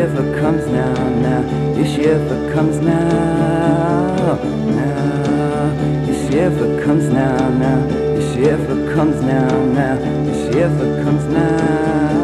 Yeshiva comes now, now. Yeshiva comes now, now. Yeshiva comes now, now. Yeshiva comes now, now. Yeshiva comes now.